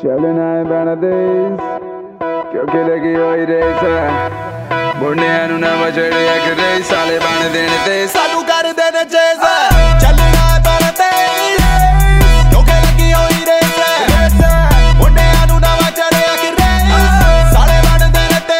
चलना है पैना तेज क्योंकि लगी हुई रेस है मुंडियां नूं नवां चढ़िया कि रेस साले बन देने ते सानू कर देने चेज चलना है पैना तेज क्योंकि लगी हुई रेस है मुंडियां नूं नवां चढ़िया कि रेस साले बन देने ते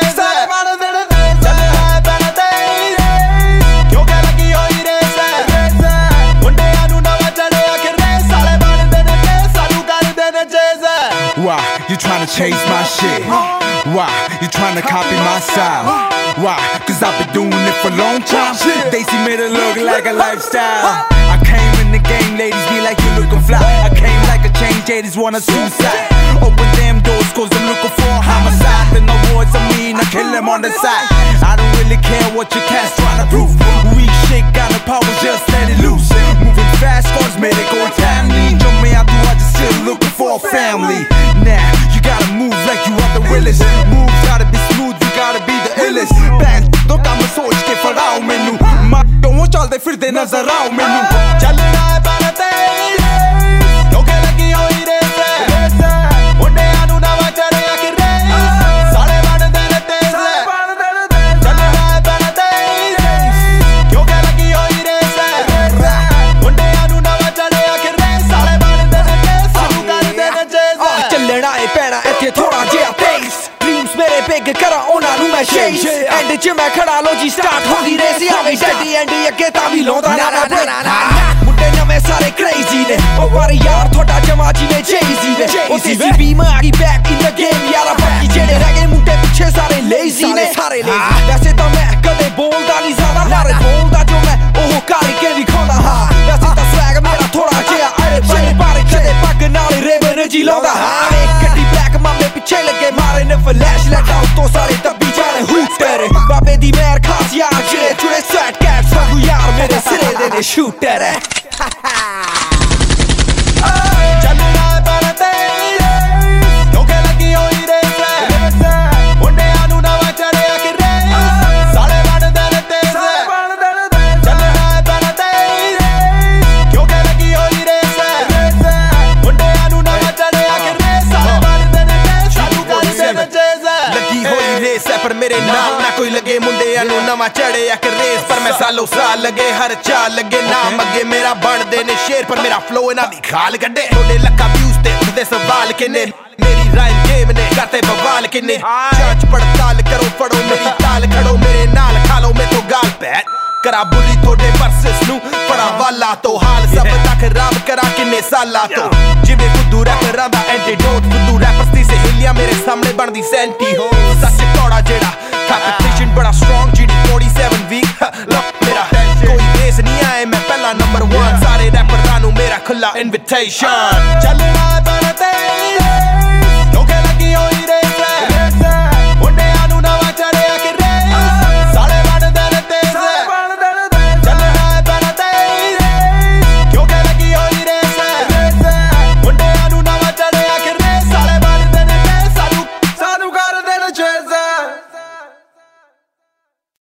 चलना है पैना तेज क्योंकि लगी हुई रेस है मुंडियां नूं नवां चढ़िया कि रेस साले बन देने ते सानू कर देने chase Why you tryna chase my shit? Why you tryna copy my style? Why? Cause I've been doing it for a long time. They see me to look like a lifestyle. I came in the game, ladies be like you looking fly. I came like a change, haters wanna suicide. Open them doors cause I'm looking for a homicide. In the words I mean, I kill them on the side. I don't really care what your cast tryna prove. Weak shit got no power, just let it loose. Moving fast, cosmetic or timely. Jump me out, I just still looking for a family. Now, you gotta move like you are the realest. Moves gotta be smooth, you gotta be the illest. Bang, don't come सोच के फड़ाओ मैनू मां चलते फिरते नजर आओ मैनू चलना है पैना तेज क्योंकि लगी हुई रेस है मुंडियां नूं नवां चढ़िया कि रेस साले बन देने तेज चलना है पैना तेज क्योंकि लगी हुई रेस है मुंडियां नूं नवां चढ़िया कि रेस साले बन देने तेज सानू कर देने चेज चलना है पैना इत्थे थोड़ा जिहा तेज ड्रीम्स मेरे बिग करा उन्हां नूं मैं शेस एंड च मैं खड़ा लो जी स्टार्ट हो दी रेस आवे डैडी एंड अगे तां भी लाउंदा ना मुंडे नवे सारे क्रेजी ने ओ पर यार थोड़ा जमा जिवें जेजी ने ओ देसी बीम आ गई बैक इन द गेम यारा बाकी जेड़े रह गए मुंडे पिछे सारे लेजी ने वैसे तां मैं कदे बोलदा नहीं ज़्यादा पर बोलदा जो मैं ओह करके दिखाउंदा हां वैसे तां स्वैग मेरा थोड़ा जिहा अरे बड़े बारे कदे पग नाल रेबन जी लाउंदा हां एक गड्डी ब्लैक मामे पिछे लगे मारे ने फ्लैश लटा तो सारे तब्बी जाने हूट तेरे बाबे दी मेहर खास यार जिले जुड़े सैट कैट सब यार मेरे सिरे दे ने शूटर है चलना है पैना तेज क्योंकि लगी हुई रेस है मुंडियां नूं नवां चढ़िया कि रेस साले बन देने तेज चलना है पैना तेज क्योंकि लगी हुई रेस है मुंडियां नूं नवां चढ़िया कि रेस साले बन देने तेज सानू कर देने चेज लगी हुई रेस है पर मेरे नाम ना कोई लगे मुंडियां नूं नवां चढ़िया कि रेस पर मैं सालों साल लगे हर चाल लगे नाम अगे मेरा बन देने शेर पर मेरा फ्लो इना दी खाल कड्डे थोड़े लक्का व्यूज ते उठदे सवाल किन्ने मेरी राइम गेम ने करते बवाल किन्ने जांच पड़ताल करो फड़ो मेरी ताल खड़ो मेरे नाल खालो मैं तो गाल पैट करा बुली थोड़े वर्सेस नू फड़ा वाला तो हाल सब तक खराब करा किन्ने साला तो जिवें खुदू रैपरां दा एंटीडोट खुदू रैपर्स दी सहेलियां मेरे सामने बनदी सेंटी हो सच कौड़ा जेड़ा कंपटीशन बड़ा स्ट्रॉन्ग जीडी 47 वीक लक मेरा कोई बेस नहीं आए मैं पहला नंबर 1 सारे रैपरां नू मेरा खुला इनविटेशन चलना है पैना